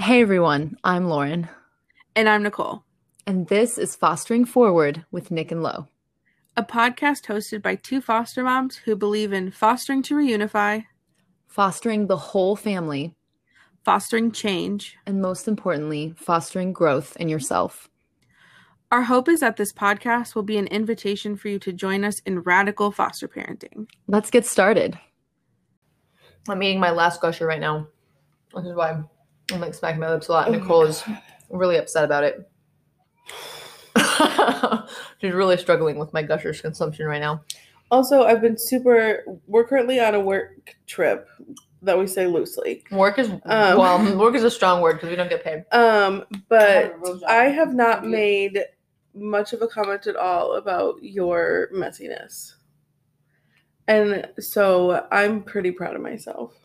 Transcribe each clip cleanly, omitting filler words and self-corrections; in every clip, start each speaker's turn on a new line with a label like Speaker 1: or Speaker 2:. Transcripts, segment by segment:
Speaker 1: Hey everyone, I'm Lauren,
Speaker 2: And I'm Nicole,
Speaker 1: and this is Fostering Forward with Nick and Lo.
Speaker 2: a podcast hosted by two foster moms who believe in fostering to reunify,
Speaker 1: Fostering the whole family,
Speaker 2: fostering change.
Speaker 1: and most importantly, fostering growth in yourself.
Speaker 2: Our hope is that this podcast will be an invitation for you to join us in radical foster parenting.
Speaker 1: Let's get started. I'm eating my last gusher right now, which is why I'm like smacking my lips a lot. Nicole is really upset about it. She's really struggling with my gushers consumption right now.
Speaker 2: Also, we're currently on a work trip that we say loosely.
Speaker 1: Work is a strong word because we don't get paid.
Speaker 2: But I have not made much of a comment at all about your messiness. And so I'm pretty proud of myself.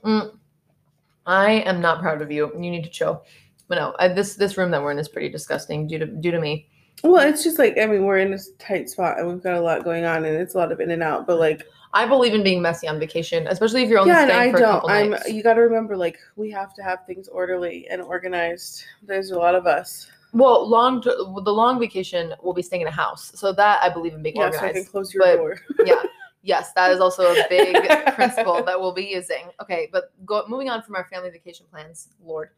Speaker 1: I am not proud of you. You need to chill. But no, this room that we're in is pretty disgusting due to me.
Speaker 2: Well, it's just like, I mean, we're in this tight spot and we've got a lot going on and it's a lot of in and out, but like
Speaker 1: I believe in being messy on vacation, especially if you're only staying for a couple nights.
Speaker 2: You got to remember, like, we have to have things orderly and organized. There's a lot of us.
Speaker 1: Well, the long vacation, we'll be staying in a house, so that I believe in being organized.
Speaker 2: So I can close your door.
Speaker 1: Yeah, yes, that is also a big principle that we'll be using. Okay, but moving on from our family vacation plans, Lord.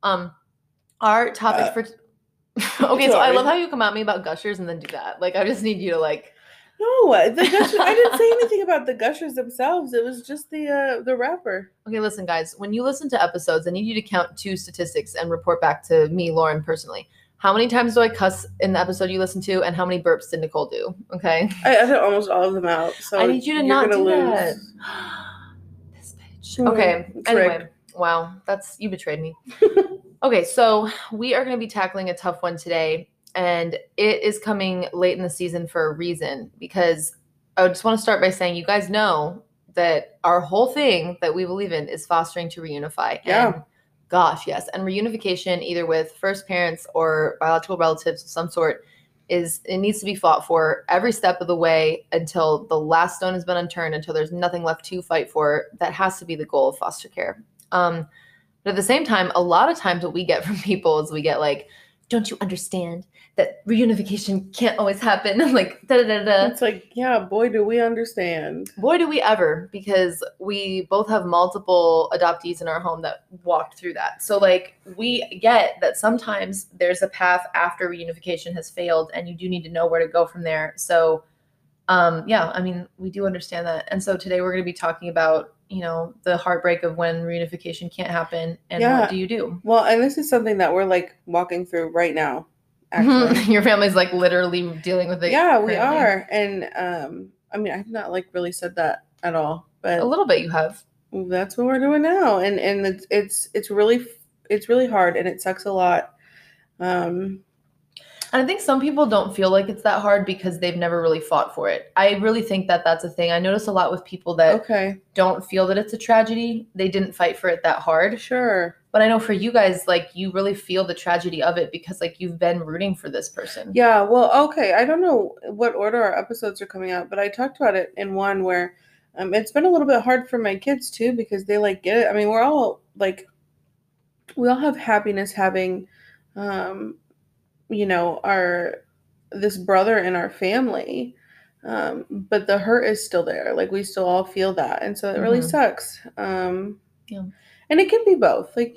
Speaker 1: Our topic for okay, so I love how you come at me about gushers and then do that. Like, I just need you to like.
Speaker 2: No, the gushers. I didn't say anything about the gushers themselves. It was just the wrapper.
Speaker 1: Okay, listen, guys. When you listen to episodes, I need you to count two statistics and report back to me, Lauren, personally. How many times do I cuss in the episode you listen to, and how many burps did Nicole do? Okay.
Speaker 2: I had almost all of them out. So
Speaker 1: I need you to not do that. This bitch. Okay. Anyway, wow, you betrayed me. Okay, so we are going to be tackling a tough one today. And it is coming late in the season for a reason, because I just want to start by saying you guys know that our whole thing that we believe in is fostering to reunify.
Speaker 2: Yeah.
Speaker 1: And gosh, yes. And reunification, either with first parents or biological relatives of some sort, it needs to be fought for every step of the way until the last stone has been unturned, until there's nothing left to fight for. That has to be the goal of foster care. But at the same time, a lot of times what we get from people is we get like, don't you understand that reunification can't always happen? Like, da-da-da-da.
Speaker 2: It's like, yeah, boy, do we understand.
Speaker 1: Boy, do we ever, because we both have multiple adoptees in our home that walked through that. So, like, we get that sometimes there's a path after reunification has failed, and you do need to know where to go from there. So, yeah, I mean, we do understand that. And so today we're going to be talking about, the heartbreak of when reunification can't happen and what do you do?
Speaker 2: Well, and this is something that we're like walking through right now. Actually.
Speaker 1: Your family's like literally dealing with it.
Speaker 2: Yeah, we are. And I mean, I've not like really said that at all, but
Speaker 1: a little bit you have.
Speaker 2: That's what we're doing now. And it's really hard and it sucks a lot.
Speaker 1: And I think some people don't feel like it's that hard because they've never really fought for it. I really think that that's a thing. I notice a lot with people that don't feel that it's a tragedy. They didn't fight for it that hard.
Speaker 2: Sure.
Speaker 1: But I know for you guys, like, you really feel the tragedy of it because, like, you've been rooting for this person.
Speaker 2: Yeah, well, okay. I don't know what order our episodes are coming out, but I talked about it in one where it's been a little bit hard for my kids, too, because they, like, get it. I mean, we all have happiness having this brother in our family, but the hurt is still there. Like, we still all feel that, and so it really sucks. Yeah, and it can be both. Like,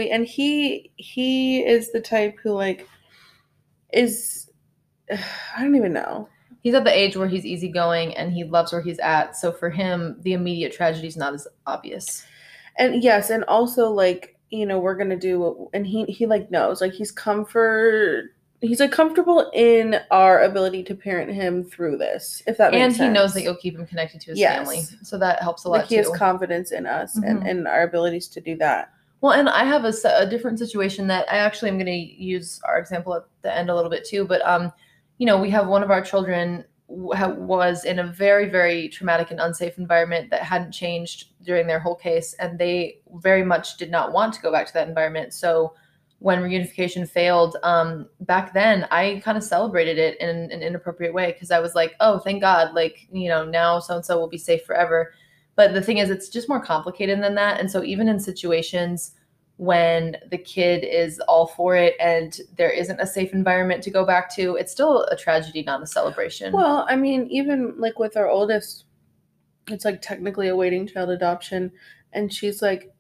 Speaker 2: he is the type who like is I don't even know.
Speaker 1: He's at the age where he's easygoing and he loves where he's at. So for him, the immediate tragedy is not as obvious.
Speaker 2: And yes, and also like, we're gonna do, and he like knows, like he's like comfortable in our ability to parent him through this, if that makes sense.
Speaker 1: And he knows that you'll keep him connected to his family. So that helps a lot,
Speaker 2: he has confidence in us and our abilities to do that.
Speaker 1: Well, and I have a different situation that I actually am going to use our example at the end a little bit too. But, we have one of our children was in a very, very traumatic and unsafe environment that hadn't changed during their whole case. And they very much did not want to go back to that environment. So when reunification failed, back then I kind of celebrated it in an inappropriate way because I was like, oh, thank God, like, now so-and-so will be safe forever. But the thing is, it's just more complicated than that. And so even in situations when the kid is all for it and there isn't a safe environment to go back to, it's still a tragedy, not a celebration.
Speaker 2: Well, I mean, even like with our oldest, it's like technically a waiting child adoption. And she's like,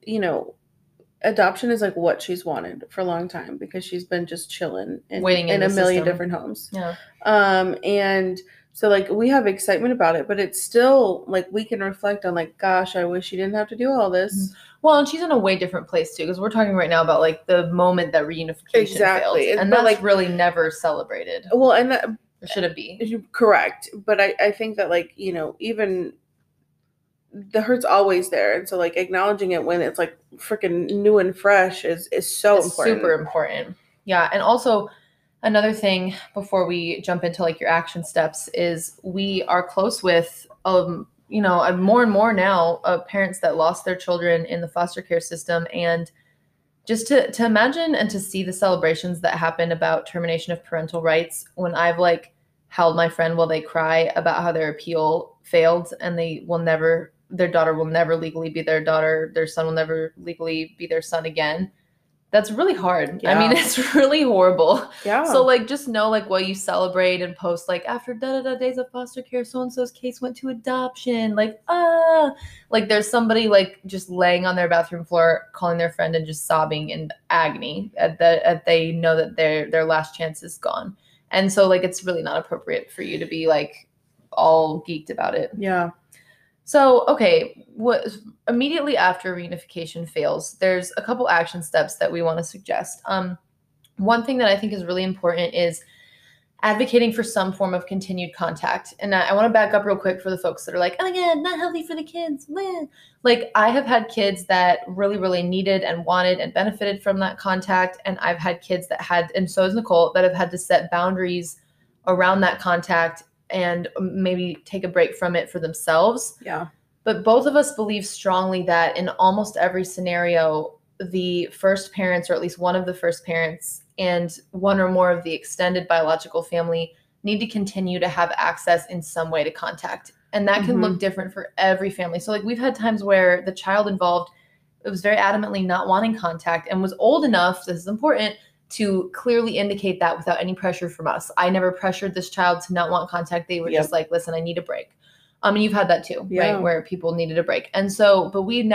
Speaker 2: adoption is like what she's wanted for a long time because she's been just chilling
Speaker 1: Waiting
Speaker 2: in
Speaker 1: in
Speaker 2: a
Speaker 1: the
Speaker 2: million
Speaker 1: system.
Speaker 2: different homes.
Speaker 1: Yeah.
Speaker 2: And so like we have excitement about it, but it's still like we can reflect on like, gosh, I wish she didn't have to do all this.
Speaker 1: Well, and she's in a way different place too, because we're talking right now about like the moment that reunification
Speaker 2: Exactly.
Speaker 1: failed, and
Speaker 2: But,
Speaker 1: that's
Speaker 2: like-
Speaker 1: really never celebrated.
Speaker 2: Well, and that
Speaker 1: Or should it be?
Speaker 2: correct. But I think that like, even the hurt's always there. And so like acknowledging it when it's like freaking new and fresh is so
Speaker 1: It's
Speaker 2: important.
Speaker 1: super important. Yeah, and also another thing before we jump into like your action steps is we are close with more and more now parents that lost their children in the foster care system, and just to imagine and to see the celebrations that happen about termination of parental rights when I've like held my friend while they cry about how their appeal failed and their daughter will never legally be their daughter, their son will never legally be their son again. That's really hard.
Speaker 2: Yeah.
Speaker 1: I mean, it's really horrible.
Speaker 2: Yeah.
Speaker 1: So like just know like while you celebrate and post like after days of foster care, so and so's case went to adoption. Like like there's somebody like just laying on their bathroom floor, calling their friend and just sobbing in agony at they know that their last chance is gone. And so like it's really not appropriate for you to be like all geeked about it.
Speaker 2: Yeah.
Speaker 1: So, okay, what immediately after reunification fails, there's a couple action steps that we want to suggest. One thing that I think is really important is advocating for some form of continued contact. And I want to back up real quick for the folks that are like, oh yeah, not healthy for the kids. Meh. Like I have had kids that really, really needed and wanted and benefited from that contact. And I've had kids that had, and so has Nicole, that have had to set boundaries around that contact and maybe take a break from it for themselves.
Speaker 2: Yeah.
Speaker 1: But both of us believe strongly that in almost every scenario, the first parents, or at least one of the first parents, and one or more of the extended biological family need to continue to have access in some way to contact. And that can look different for every family. So like we've had times where the child involved, it was very adamantly not wanting contact and was old enough, this is important, to clearly indicate that without any pressure from us. I never pressured this child to not want contact. They were just like, listen, I need a break. And you've had that too, right? Where people needed a break. And so, but we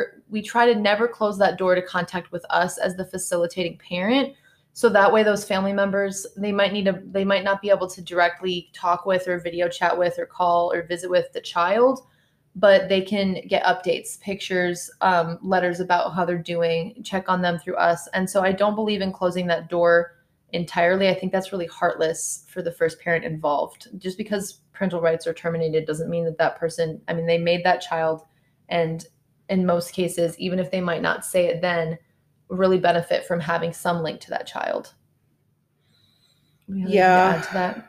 Speaker 1: try to never close that door to contact with us as the facilitating parent. So that way those family members, they might not be able to directly talk with or video chat with or call or visit with the child, but they can get updates, pictures, letters about how they're doing, check on them through us. And so I don't believe in closing that door entirely. I think that's really heartless for the first parent involved. Just because parental rights are terminated doesn't mean that person, I mean, they made that child, and in most cases, even if they might not say it then, really benefit from having some link to that child.
Speaker 2: Yeah.
Speaker 1: Add to that?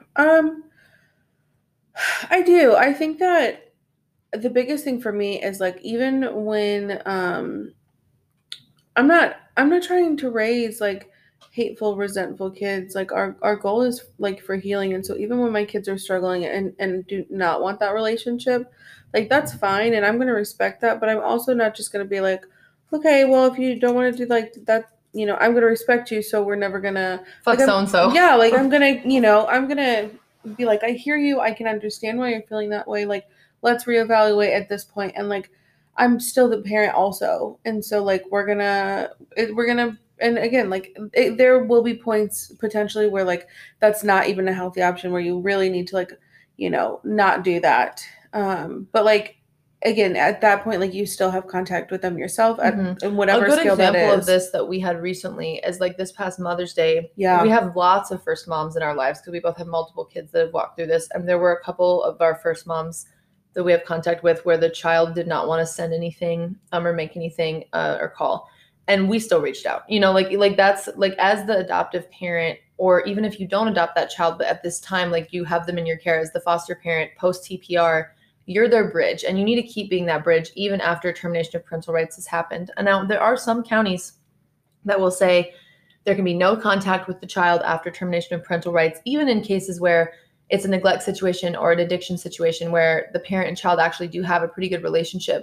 Speaker 2: I do. I think that the biggest thing for me is like even when I'm not trying to raise like hateful, resentful kids. Like our goal is like for healing, and so even when my kids are struggling and do not want that relationship, like that's fine, and I'm gonna respect that. But I'm also not just gonna be like, okay, well if you don't want to do like that, I'm gonna respect you, so we're never gonna
Speaker 1: fuck
Speaker 2: like,
Speaker 1: so and so.
Speaker 2: Yeah, like I'm gonna be like, I hear you, I can understand why you're feeling that way. Like let's reevaluate at this point, and like I'm still the parent also, and so like we're gonna and again like there will be points potentially where like that's not even a healthy option, where you really need to like not do that, but like again at that point like you still have contact with them yourself in whatever scale that is.
Speaker 1: A good example of this that we had recently is like this past Mother's Day.
Speaker 2: Yeah,
Speaker 1: we have lots of first moms in our lives because we both have multiple kids that have walked through this, and there were a couple of our first moms that we have contact with where the child did not want to send anything or make anything or call, and we still reached out, like that's like as the adoptive parent, or even if you don't adopt that child, but at this time like you have them in your care as the foster parent post TPR, you're their bridge, and you need to keep being that bridge even after termination of parental rights has happened. And now there are some counties that will say there can be no contact with the child after termination of parental rights, even in cases where it's a neglect situation or an addiction situation where the parent and child actually do have a pretty good relationship.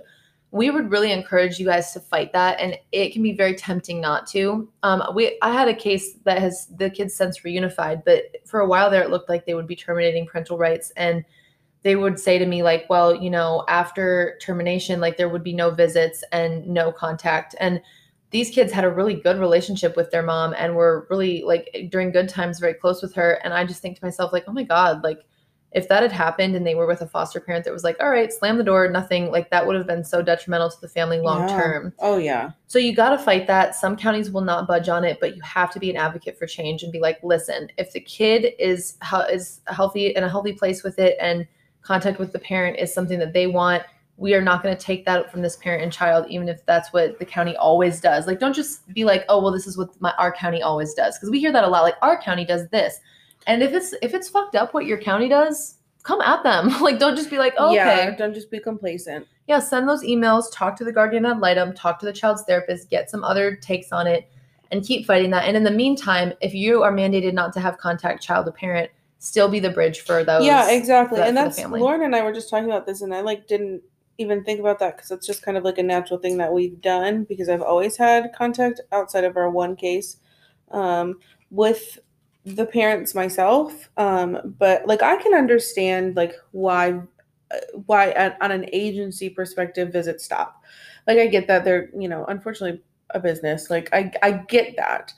Speaker 1: we would really encourage you guys to fight that, and it can be very tempting not to. I had a case that has the kids since reunified, but for a while there, it looked like they would be terminating parental rights, and they would say to me like, well, after termination, like there would be no visits and no contact. And these kids had a really good relationship with their mom and were really like during good times very close with her. And I just think to myself like, oh my God, like if that had happened and they were with a foster parent that was like, all right, slam the door, nothing, like that would have been so detrimental to the family long term.
Speaker 2: Oh yeah.
Speaker 1: So you got to fight that. Some counties will not budge on it, but you have to be an advocate for change and be like, listen, if the kid is healthy in a healthy place with it and contact with the parent is something that they want, we are not going to take that from this parent and child, even if that's what the county always does. Like, don't just be like, oh, well, this is what our county always does. Because we hear that a lot. Like, our county does this. And if it's fucked up what your county does, come at them. Like, don't just be like, oh,
Speaker 2: yeah,
Speaker 1: okay.
Speaker 2: Don't just be complacent.
Speaker 1: Yeah, send those emails, talk to the guardian ad litem, talk to the child's therapist, get some other takes on it, and keep fighting that. And in the meantime, if you are mandated not to have contact child to parent, still be the bridge for those.
Speaker 2: Yeah, exactly. And that's, Lauren and I were just talking about this, and I like didn't even think about that because it's just kind of like a natural thing that we've done because I've always had contact outside of our one case with the parents myself. But like I can understand like why on an agency perspective visits stop. Like I get that they're, unfortunately a business. Like I get that.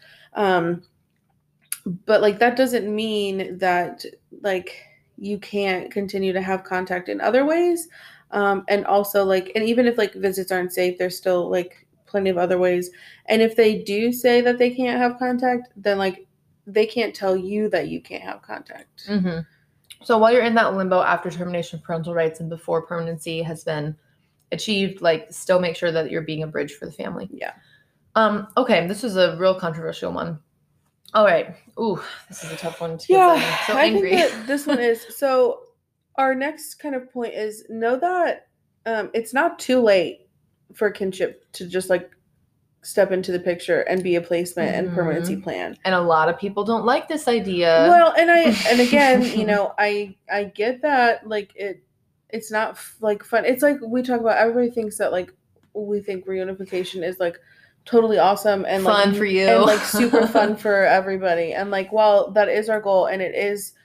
Speaker 2: But like that doesn't mean that like you can't continue to have contact in other ways. And also like, and even if like visits aren't safe, there's still like plenty of other ways. And if they do say that they can't have contact, then like they can't tell you that you can't have contact.
Speaker 1: Mm-hmm. So while you're in that limbo after termination of parental rights and before permanency has been achieved, like still make sure that you're being a bridge for the family.
Speaker 2: Yeah.
Speaker 1: Okay, this is a real controversial one. All right. Ooh, this is a tough one too.
Speaker 2: Yeah,
Speaker 1: I'm so angry.
Speaker 2: I think that this one is. So our next kind of point is know that it's not too late for kinship to just like step into the picture and be a placement and permanency plan.
Speaker 1: And a lot of people don't like this idea.
Speaker 2: Well, and again, I get that like it's not like fun. It's like we talk about, everybody thinks that like we think reunification is like totally awesome and
Speaker 1: fun
Speaker 2: like,
Speaker 1: for you
Speaker 2: and like super fun for everybody. And like, while that is our goal and it is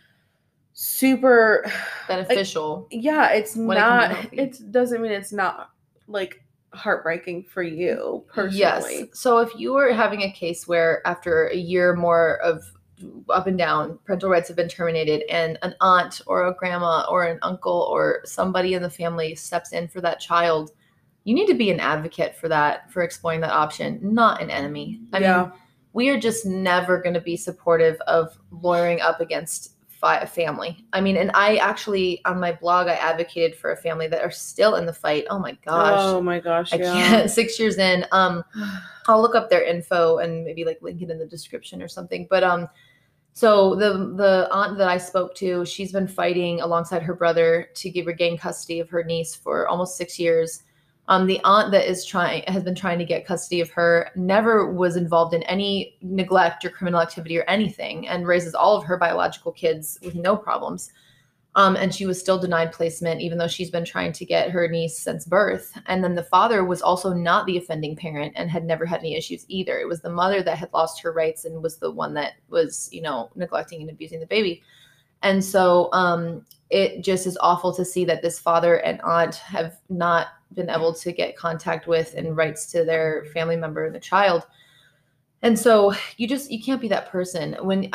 Speaker 2: super
Speaker 1: beneficial.
Speaker 2: Like, yeah, it's not, it doesn't mean it's not like heartbreaking for you personally.
Speaker 1: Yes. So if you were having a case where after a year more of up and down, parental rights have been terminated and an aunt or a grandma or an uncle or somebody in the family steps in for that child, you need to be an advocate for that, for exploring that option, not an enemy. I mean, we are just never going to be supportive of lawyering up against a family. I mean, and I actually, on my blog, I advocated for a family that are still in the fight. Oh my gosh. I can't. 6 years in. I'll look up their info and maybe like link it in the description or something. But so the aunt that I spoke to, she's been fighting alongside her brother to regain custody of her niece for almost 6 years. The aunt that has been trying to get custody of her never was involved in any neglect or criminal activity or anything, and raises all of her biological kids with no problems. And she was still denied placement, even though she's been trying to get her niece since birth. And then the father was also not the offending parent and had never had any issues either. It was the mother that had lost her rights and was the one that was, neglecting and abusing the baby. And so it just is awful to see that this father and aunt have not been able to get contact with and rights to their family member and the child. And so you can't be that person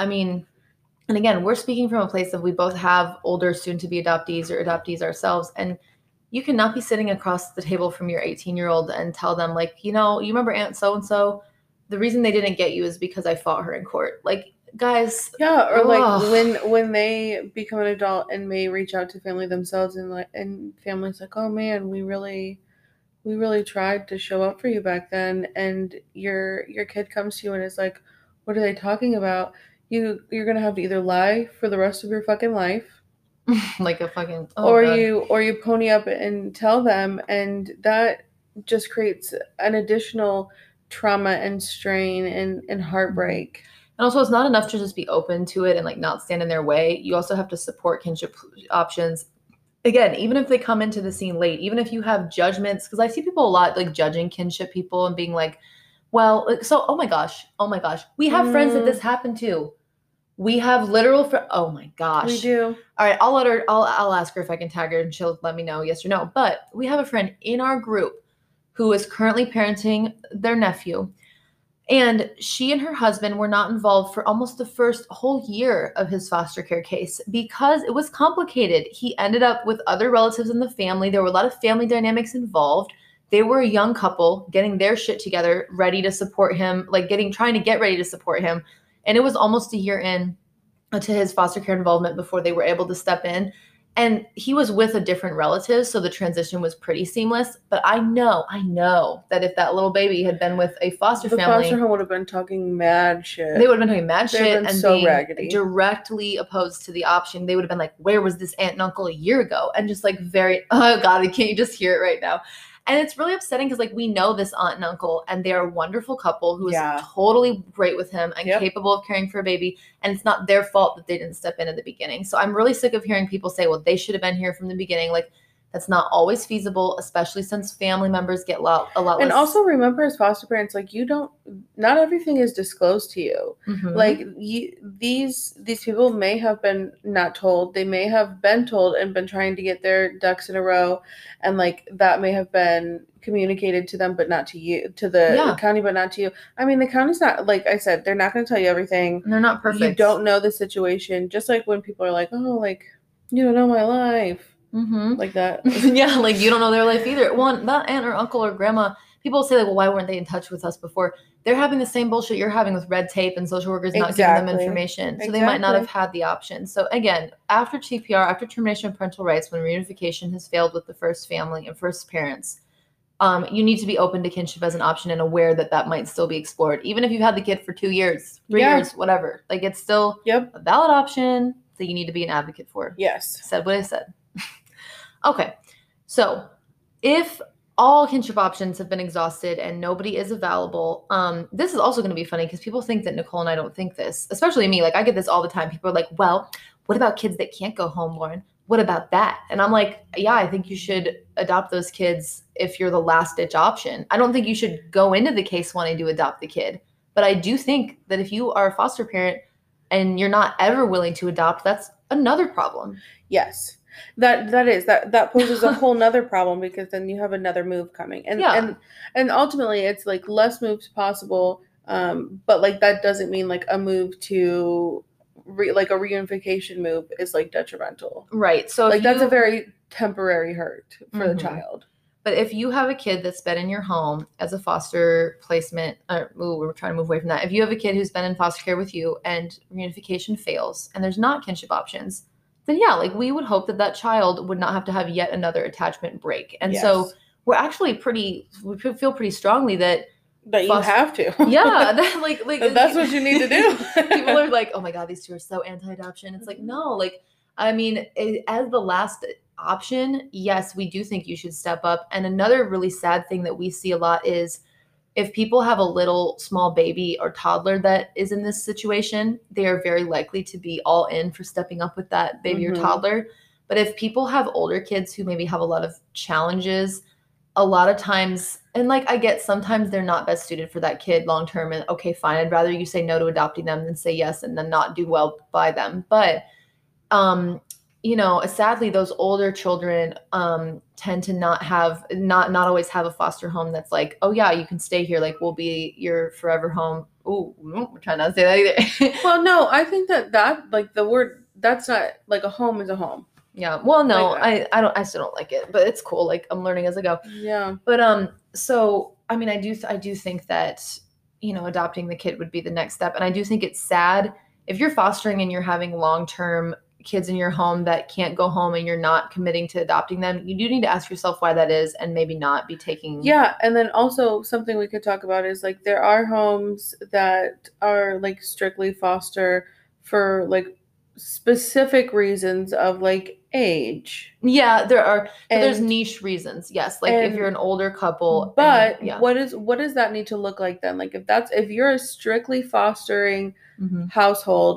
Speaker 1: and again, we're speaking from a place of we both have older soon-to-be adoptees or adoptees ourselves. And you cannot be sitting across the table from your 18-year-old and tell them like, you remember Aunt so-and-so? The reason they didn't get you is because I fought her in court. Like, guys.
Speaker 2: Yeah, or like when they become an adult and may reach out to family themselves and family's like, oh man, we really tried to show up for you back then, and your kid comes to you and is like, what are they talking about? You're gonna have to either lie for the rest of your fucking life,
Speaker 1: like a fucking,
Speaker 2: or you pony up and tell them, and that just creates an additional trauma and strain and heartbreak.
Speaker 1: And also, it's not enough to just be open to it and like not stand in their way. You also have to support kinship options again, even if they come into the scene late, even if you have judgments, because I see people a lot like judging kinship people and being like, well, like, so, oh my gosh, we have friends that this happened to. We have literal oh my gosh.
Speaker 2: We do.
Speaker 1: All right, I'll let her, I'll ask her if I can tag her and she'll let me know yes or no. But we have a friend in our group who is currently parenting their nephew. And she and her husband were not involved for almost the first whole year of his foster care case because it was complicated. He ended up with other relatives in the family. There were a lot of family dynamics involved. They were a young couple getting their shit together, ready to support him, like trying to get ready to support him. And it was almost a year in to his foster care involvement before they were able to step in. And he was with a different relative, so the transition was pretty seamless. But I know that if that little baby had been with a foster family,
Speaker 2: the foster home would have been talking mad shit.
Speaker 1: They would have been talking mad shit and
Speaker 2: so
Speaker 1: being
Speaker 2: raggedy.
Speaker 1: Directly opposed to the option. They would have been like, "Where was this aunt and uncle a year ago?" And just like oh god, can't you just hear it right now? And it's really upsetting because like we know this aunt and uncle and they are a wonderful couple who is totally great with him and capable of caring for a baby. And it's not their fault that they didn't step in at the beginning. So I'm really sick of hearing people say, well, they should have been here from the beginning. Like that's not always feasible, especially since family members get a lot less.
Speaker 2: And also remember as foster parents, like not everything is disclosed to you. Mm-hmm. Like these people may have been not told. They may have been told and been trying to get their ducks in a row. And like that may have been communicated to them, but not to you, to the county, but not to you. I mean, the county's not, like I said, they're not going to tell you everything.
Speaker 1: They're not perfect.
Speaker 2: You don't know the situation. Just like when people are like, oh, like, you don't know my life.
Speaker 1: Mm-hmm.
Speaker 2: Like that.
Speaker 1: Yeah, like you don't know their life either. One, that aunt or uncle or grandma, people say like, well, why weren't they in touch with us before? They're having the same bullshit you're having with red tape and social workers not giving them information. So they might not have had the option. So again, after TPR, after termination of parental rights, when reunification has failed with the first family and first parents, you need to be open to kinship as an option and aware that that might still be explored. Even if you've had the kid for 2 years, 3 years, whatever. Like it's still a valid option that you need to be an advocate for.
Speaker 2: Yes.
Speaker 1: Said what I said. Okay, so if all kinship options have been exhausted and nobody is available, this is also going to be funny because people think that Nicole and I don't think this, especially me. Like I get this all the time. People are like, well, what about kids that can't go home, Lauren? What about that? And I'm like, yeah, I think you should adopt those kids if you're the last ditch option. I don't think you should go into the case wanting to adopt the kid. But I do think that if you are a foster parent and you're not ever willing to adopt, that's another problem.
Speaker 2: Yes. That poses a whole nother problem because then you have another move coming and ultimately it's like less moves possible, but like that doesn't mean like a move to like a reunification move is like detrimental,
Speaker 1: right? So
Speaker 2: like that's a very temporary hurt for the child.
Speaker 1: But if you have a kid that's been in your home as a foster placement, we're trying to move away from that. If you have a kid who's been in foster care with you and reunification fails and there's not kinship options, then yeah, like we would hope that that child would not have to have yet another attachment break. And so we're actually we feel pretty strongly that
Speaker 2: you have to.
Speaker 1: Yeah. Like
Speaker 2: that's what you need to do.
Speaker 1: People are like, oh my God, these two are so anti-adoption. It's like, no, like, I mean, as the last option, yes, we do think you should step up. And another really sad thing that we see a lot is if people have a little small baby or toddler that is in this situation, they are very likely to be all in for stepping up with that baby or toddler. But if people have older kids who maybe have a lot of challenges, a lot of times, and like I get sometimes they're not best suited for that kid long term, and okay, fine, I'd rather you say no to adopting them than say yes and then not do well by them. But you know, sadly, those older children tend to not always have a foster home that's like, oh yeah, you can stay here, like we'll be your forever home. Ooh, we're trying not to say that either.
Speaker 2: Well, no, I think that like the word, that's not like a home is a home.
Speaker 1: Yeah. Well, no, like I still don't like it, but it's cool. Like I'm learning as I go.
Speaker 2: Yeah.
Speaker 1: But so I mean, I do think that, you know, adopting the kid would be the next step, and I do think it's sad if you're fostering and you're having long-term kids in your home that can't go home and you're not committing to adopting them. You do need to ask yourself why that is and maybe not be taking.
Speaker 2: Yeah. And then also something we could talk about is like there are homes that are like strictly foster for like specific reasons of like age.
Speaker 1: Yeah, there are. But there's niche reasons. Yes. Like if you're an older couple.
Speaker 2: But what does that need to look like then? Like if you're a strictly fostering household,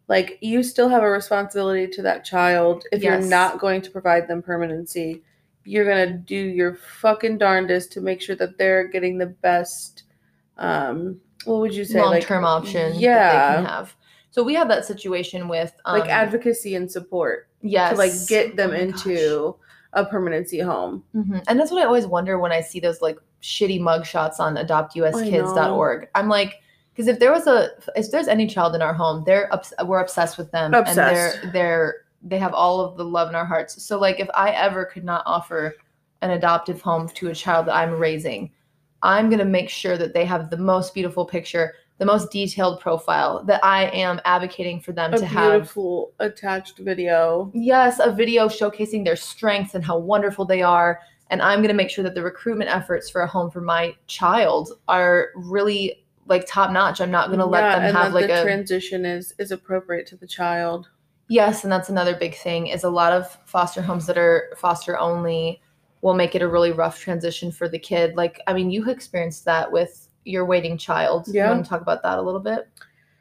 Speaker 2: like you still have a responsibility to that child. If you're
Speaker 1: Yes.
Speaker 2: not going to provide them permanency, you're gonna do your fucking darndest to make sure that they're getting the best what would you say,
Speaker 1: long-term option that they can have. So we have that situation with
Speaker 2: like advocacy and support
Speaker 1: yes,
Speaker 2: to like get them
Speaker 1: oh my
Speaker 2: into a permanency home.
Speaker 1: And that's what I always wonder when I see those like shitty mugshots on adoptuskids.org. I'm like, because if there's any child in our home, we're obsessed with them.
Speaker 2: Obsessed.
Speaker 1: And they have all of the love in our hearts. So like if I ever could not offer an adoptive home to a child that I'm raising, I'm going to make sure that they have the most beautiful picture, the most detailed profile, that I am advocating for them to have. A
Speaker 2: beautiful attached video.
Speaker 1: Yes, a video showcasing their strengths and how wonderful they are. And I'm going to make sure that the recruitment efforts for a home for my child are really like top notch. I'm not going to let them have like
Speaker 2: the transition is appropriate to the child.
Speaker 1: Yes, and that's another big thing is a lot of foster homes that are foster only will make it a really rough transition for the kid. Like, I mean, you experienced that with your waiting child. Yeah. You want to talk about that a little bit?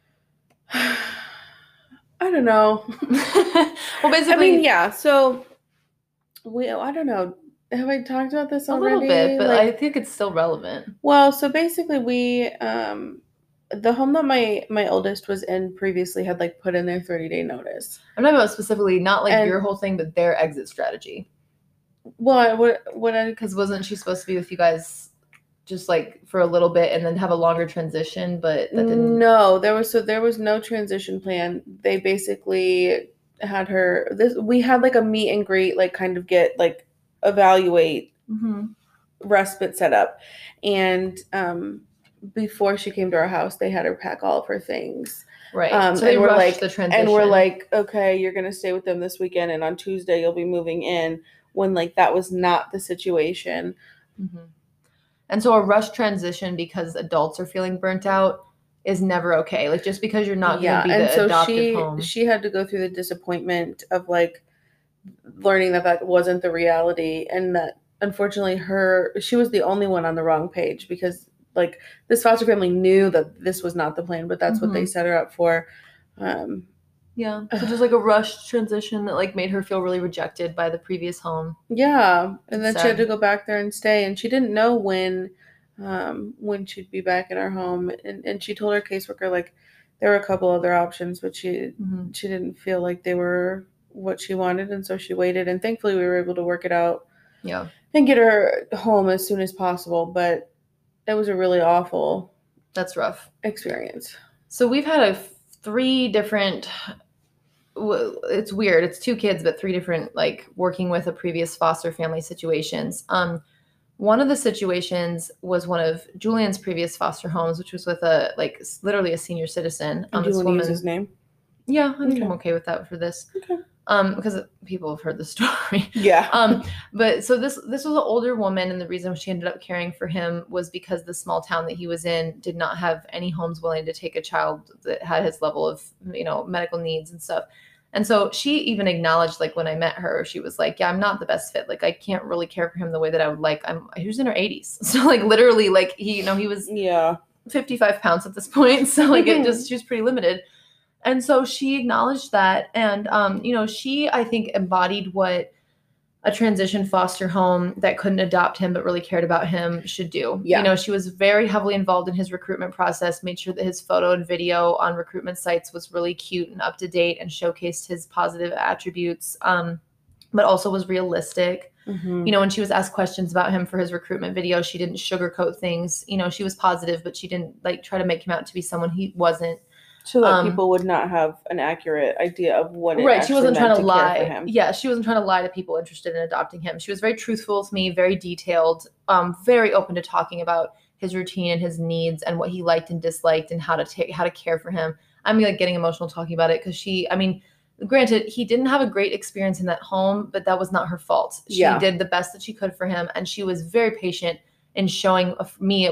Speaker 2: I don't know.
Speaker 1: Well, basically,
Speaker 2: I mean, yeah. So I don't know. Have I talked about this already?
Speaker 1: A little bit, but like, I think it's still relevant.
Speaker 2: Well, so basically we, the home that my oldest was in previously had like put in their 30-day notice.
Speaker 1: I'm talking about specifically not like your whole thing, but their exit strategy.
Speaker 2: Well,
Speaker 1: because wasn't she supposed to be with you guys just like for a little bit and then have a longer transition? But that didn't.
Speaker 2: No, there was no transition plan. They basically had her. We had like a meet and greet, like kind of get like evaluate respite set up, and before she came to our house, they had her pack all of her things.
Speaker 1: Right. So they rushed the transition.
Speaker 2: And we're like, okay, you're gonna stay with them this weekend, and on Tuesday you'll be moving in. When like that was not the situation.
Speaker 1: And so a rush transition because adults are feeling burnt out is never okay. Like just because you're not going to be the adoptive home.
Speaker 2: She had to go through the disappointment of like learning that wasn't the reality, and that unfortunately she was the only one on the wrong page, because like this foster family knew that this was not the plan, but that's what they set her up for.
Speaker 1: Yeah. So just like a rushed transition that like made her feel really rejected by the previous home.
Speaker 2: Yeah. And then she had to go back there and stay, and she didn't know when she'd be back in our home. And she told her caseworker like there were a couple other options, but she didn't feel like they were what she wanted, and so she waited, and thankfully we were able to work it out.
Speaker 1: Yeah.
Speaker 2: And get her home as soon as possible, but it was a really awful
Speaker 1: That's rough
Speaker 2: experience.
Speaker 1: So we've had 3 different it's weird. It's 2 kids, but 3 different, like working with a previous foster family situations. One of the situations was one of Julian's previous foster homes, which was with literally a senior citizen.
Speaker 2: Do you want to use his name?
Speaker 1: Yeah, I think I'm okay with that for this. Okay. Because people have heard the story.
Speaker 2: Yeah.
Speaker 1: But so this was an older woman, and the reason she ended up caring for him was because the small town that he was in did not have any homes willing to take a child that had his level of, medical needs and stuff. And so she even acknowledged, like when I met her, she was like, yeah, I'm not the best fit. Like I can't really care for him the way that I would like. He was in her 80s. So like literally like he was 55 pounds at this point. So like she was pretty limited. And so she acknowledged that. And, she, I think, embodied what a transition foster home that couldn't adopt him but really cared about him should do. Yeah. She was very heavily involved in his recruitment process, made sure that his photo and video on recruitment sites was really cute and up to date and showcased his positive attributes, but also was realistic. When she was asked questions about him for his recruitment video, she didn't sugarcoat things. She was positive, but she didn't try to make him out to be someone he wasn't.
Speaker 2: So that people would not have an accurate idea of what it
Speaker 1: right. She wasn't trying to lie.
Speaker 2: For him.
Speaker 1: Yeah, she wasn't trying to lie to people interested in adopting him. She was very truthful with me, very detailed, very open to talking about his routine and his needs and what he liked and disliked and how to care for him. I'm getting emotional talking about it because granted, he didn't have a great experience in that home, but that was not her fault. She did the best that she could for him, and she was very patient in showing me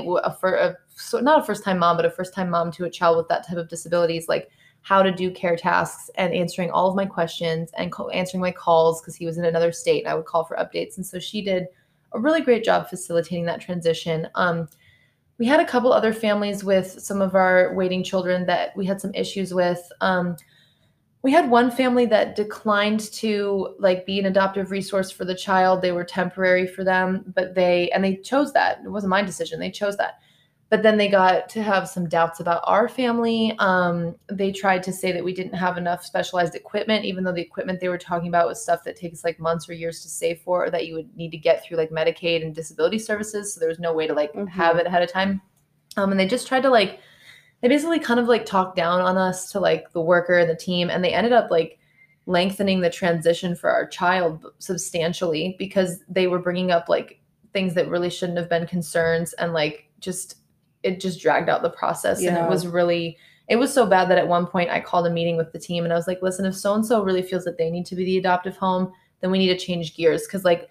Speaker 1: so not a first-time mom, but a first-time mom to a child with that type of disabilities, like how to do care tasks and answering all of my questions and answering my calls because he was in another state and I would call for updates. And so she did a really great job facilitating that transition. We had a couple other families with some of our waiting children that we had some issues with. We had one family that declined to like be an adoptive resource for the child. They were temporary for them, but they chose that. It wasn't my decision. They chose that. But then they got to have some doubts about our family. They tried to say that we didn't have enough specialized equipment, even though the equipment they were talking about was stuff that takes like months or years to save for, or that you would need to get through like Medicaid and disability services. So there was no way to like have it ahead of time. And they just tried to like, they basically kind of like talked down on us to like the worker and the team. And they ended up like lengthening the transition for our child substantially because they were bringing up like things that really shouldn't have been concerns, and like it just dragged out the process. And it was so bad that at one point I called a meeting with the team and I was like, listen, if so-and-so really feels that they need to be the adoptive home, then we need to change gears. Cause like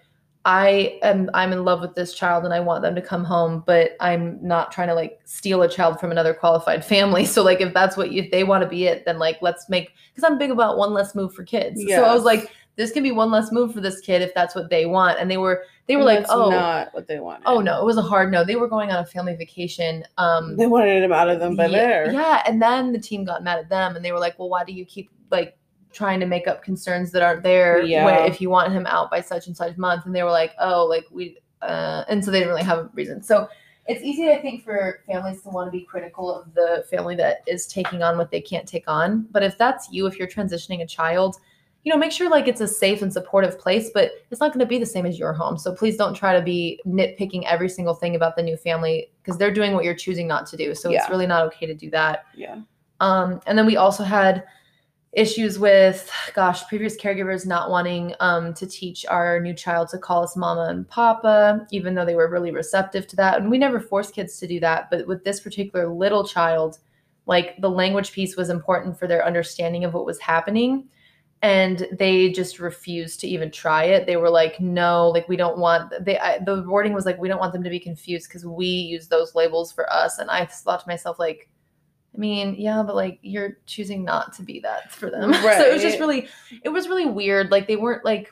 Speaker 1: I'm in love with this child and I want them to come home, but I'm not trying to like steal a child from another qualified family. So like, if they want to be it, then like, cause I'm big about one less move for kids. Yes. So I was like, this can be one less move for this kid if that's what they want. And they were like, oh,
Speaker 2: not what they wanted.
Speaker 1: Oh no, it was a hard no. They were going on a family vacation.
Speaker 2: They wanted him out of them by there.
Speaker 1: Yeah. And then the team got mad at them and they were like, well, why do you keep like trying to make up concerns that aren't there if you want him out by such and such month? And they were like, oh, like and so they didn't really have a reason. So it's easy, I think, for families to want to be critical of the family that is taking on what they can't take on. But if that's you, if you're transitioning a child, make sure like it's a safe and supportive place, but it's not going to be the same as your home. So please don't try to be nitpicking every single thing about the new family because they're doing what you're choosing not to do. So it's really not okay to do that.
Speaker 2: Yeah.
Speaker 1: And then we also had issues with, previous caregivers not wanting to teach our new child to call us mama and papa, even though they were really receptive to that. And we never force kids to do that. But with this particular little child, like the language piece was important for their understanding of what was happening. And they just refused to even try it. They were like, no, like we don't want, the wording was like, we don't want them to be confused because we use those labels for us. And I thought to myself, like, I mean, yeah, but like you're choosing not to be that for them. Right. So it was really weird. Like they weren't like,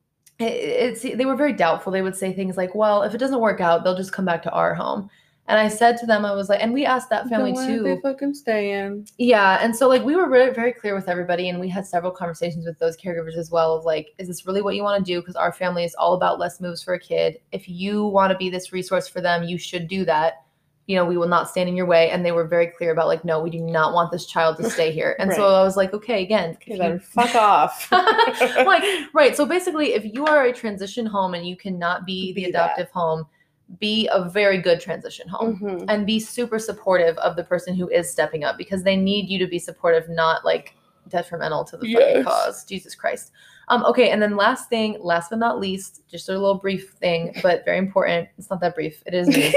Speaker 1: they were very doubtful. They would say things like, well, if it doesn't work out, they'll just come back to our home. And I said to them, I was like, and we asked that family too.
Speaker 2: They fucking stay in.
Speaker 1: Yeah. And so like we were very, very clear with everybody. And we had several conversations with those caregivers as well of like, is this really what you want to do? Because our family is all about less moves for a kid. If you want to be this resource for them, you should do that. We will not stand in your way. And they were very clear about like, no, we do not want this child to stay here. And so I was like, okay, again,
Speaker 2: fuck off.
Speaker 1: Like, right. So basically if you are a transition home and you cannot be the adoptive home, be a very good transition home and be super supportive of the person who is stepping up because they need you to be supportive, not like detrimental to the fucking cause. Jesus Christ. Okay. And then last but not least, just a little brief thing, but very important. It's not that brief. It is news.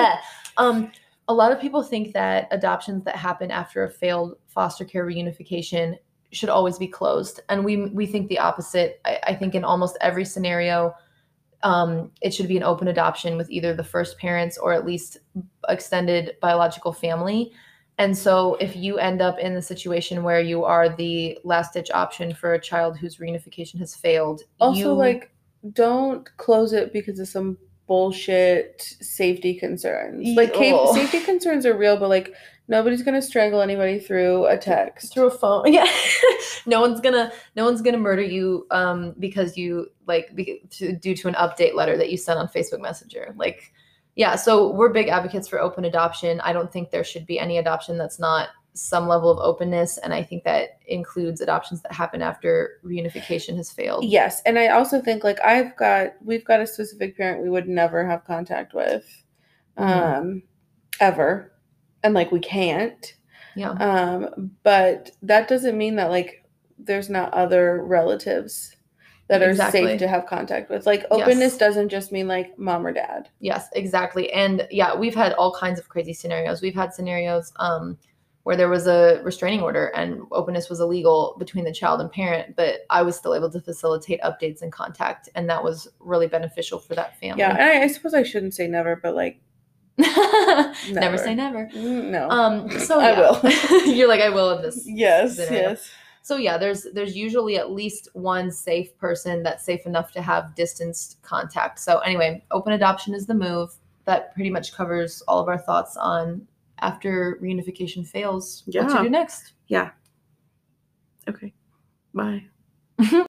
Speaker 1: A lot of people think that adoptions that happen after a failed foster care reunification should always be closed. And we think the opposite. I think in almost every scenario, it should be an open adoption with either the first parents or at least extended biological family. And so if you end up in the situation where you are the last ditch option for a child whose reunification has failed.
Speaker 2: Also, like, don't close it because of some bullshit safety concerns. Like, safety concerns are real, but like, nobody's gonna strangle anybody through a text,
Speaker 1: through a phone. Yeah, no one's gonna murder you because you due to an update letter that you sent on Facebook Messenger. Like, yeah. So we're big advocates for open adoption. I don't think there should be any adoption that's not some level of openness, and I think that includes adoptions that happen after reunification has failed.
Speaker 2: Yes, and I also think like we've got a specific parent we would never have contact with, ever. And like we can't.
Speaker 1: Yeah.
Speaker 2: But that doesn't mean that like there's not other relatives that are safe to have contact with. Like openness doesn't just mean like mom or dad.
Speaker 1: Yes, exactly. And yeah, we've had all kinds of crazy scenarios. We've had scenarios where there was a restraining order and openness was illegal between the child and parent, but I was still able to facilitate updates and contact, and that was really beneficial for that family.
Speaker 2: Yeah, and I suppose I shouldn't say never, but like
Speaker 1: never say never.
Speaker 2: No.
Speaker 1: So yeah.
Speaker 2: I will.
Speaker 1: You're like, I will in this.
Speaker 2: Yes.
Speaker 1: scenario.
Speaker 2: Yes.
Speaker 1: So yeah, there's usually at least one safe person that's safe enough to have distanced contact. So anyway, open adoption is the move. That pretty much covers all of our thoughts on after reunification fails.
Speaker 2: Yeah.
Speaker 1: What to do next.
Speaker 2: Yeah. Okay. Bye.